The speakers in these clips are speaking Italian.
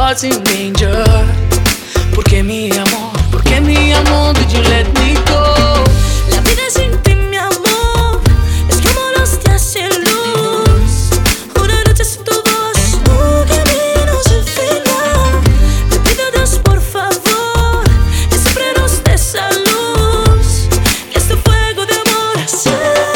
heart's in danger. ¿Por qué mi amor, did you let me go? La vida sin ti, mi amor, es como los días sin luz. Una noche sin tu voz, un camino sin final. Te pido a Dios, por favor, que siempre nos dé esa luz, que este fuego de amor aceite.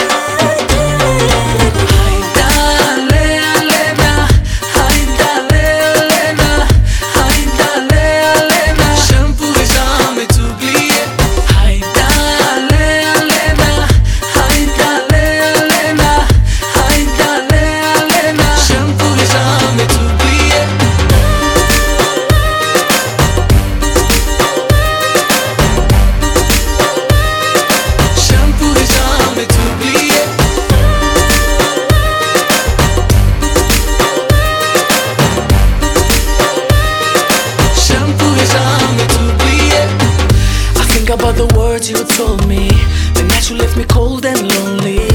Ay, dale, Elena, ay, dale, Elena, ay, dale, Elena. Shampoo jamais t'oublier. Ay, dale, Elena, ay, dale, Elena, ay, dale, Elena. Shampoo jamais t'oublier. Shampoo jamais t'oublier. Shampoo jamais t'oublier. I think about the words you told me, the night you left me cold and lonely.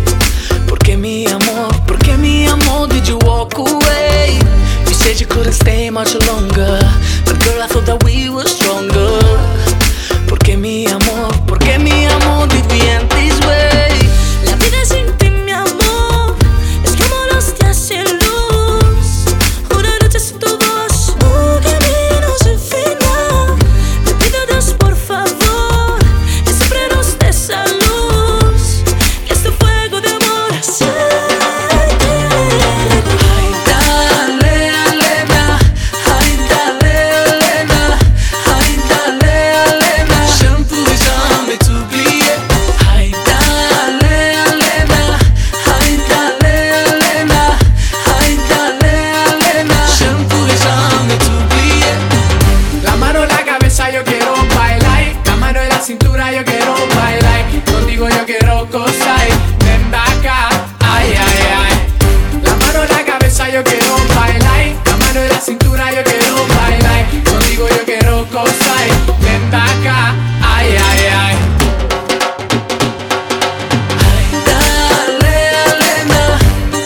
Por qué mi amor, did you walk away? You said you couldn't stay much longer, but girl, I thought that we were stronger. Por qué mi amor, did we end this way? La vida sin ti, mi amor, es como los días sin luz. Una noche sin tu voz, un camino sin final. Te pido a Dios, por favor, que siempre nos dé esa luz, que este fuego de amor aceite. Ay, dale, Elena, ay, dale, Elena, ay, dale, Elena. Shampoo jamais t'oublier. Ay, dale, Elena, ay, dale, Elena, ay, dale, Elena. Shampoo jamais t'oublier. La mano en la cabeza yo quiero bailar, la mano en la cintura yo quiero bailar, contigo yo quiero gozar, ven acá, ay, ay, ay. La mano en la cabeza yo quiero bailar, la mano en la cintura yo quiero bailar, contigo yo quiero gozar, ven acá, ay, ay, ay. Ay, dale, Elena,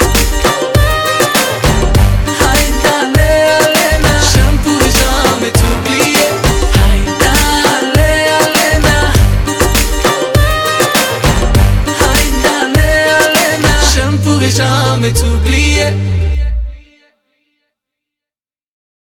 ay, dale, Elena. Shampoo jamais t'oublier. Ay, dale, Elena, ay, dale, Elena. Shampoo jamais t'oublier.